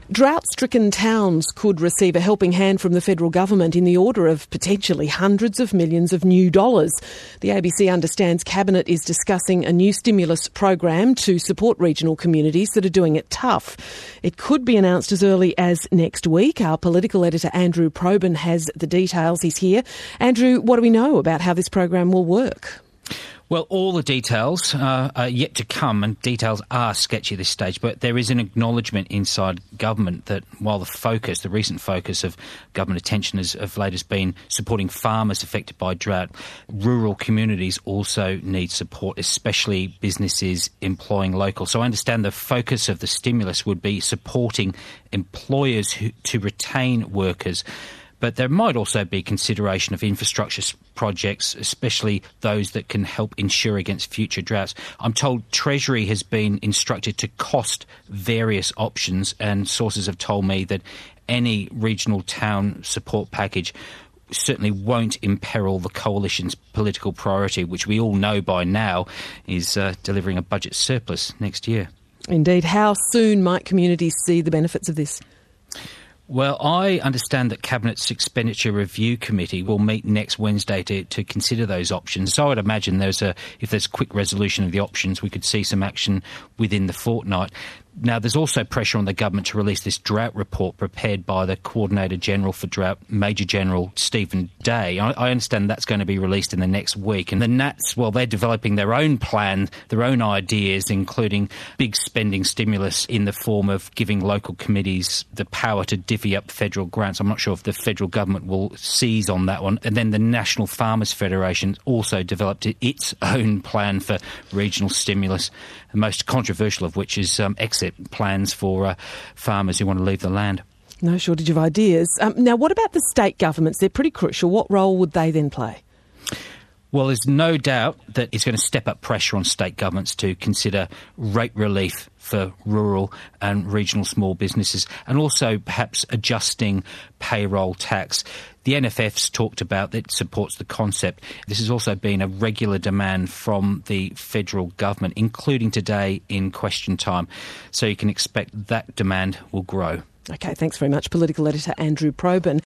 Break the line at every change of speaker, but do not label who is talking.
Drought-stricken towns could receive a helping hand from the federal government in the order of potentially hundreds of millions of new dollars. The ABC understands Cabinet is discussing a new stimulus program to support regional communities that are doing it tough. It could be announced as early as next week. Our political editor Andrew Probyn has the details. He's here. Andrew, what do we know about how this program will work?
Well, all the details are yet to come, and details are sketchy at this stage, but there is an acknowledgement inside government that while the recent focus of government attention of late has been supporting farmers affected by drought, rural communities also need support, especially businesses employing local. So I understand the focus of the stimulus would be supporting employers to retain workers. But there might also be consideration of infrastructure projects, especially those that can help insure against future droughts. I'm told Treasury has been instructed to cost various options, and sources have told me that any regional town support package certainly won't imperil the coalition's political priority, which we all know by now is delivering a budget surplus next year. Indeed.
How soon might communities see the benefits of this?
Well, I understand that Cabinet's Expenditure Review Committee will meet next Wednesday to consider those options. So I would imagine if there's quick resolution of the options, we could see some action within the fortnight. Now, there's also pressure on the government to release this drought report prepared by the Coordinator General for Drought, Major General Stephen Day. I understand that's going to be released in the next week. And the Nats, well, they're developing their own plan, their own ideas, including big spending stimulus in the form of giving local committees the power to divvy up federal grants. I'm not sure if the federal government will seize on that one. And then the National Farmers Federation also developed its own plan for regional stimulus, the most controversial of which is exit plans for farmers who want to leave the land.
No shortage of ideas. Now, what about the state governments? They're pretty crucial. What role would they then play?
Well, there's no doubt that it's going to step up pressure on state governments to consider rate relief for rural and regional small businesses, and also perhaps adjusting payroll tax. The NFF's talked about that supports the concept. This has also been a regular demand from the federal government, including today in Question Time. So you can expect that demand will grow.
OK, thanks very much, political editor Andrew Probyn.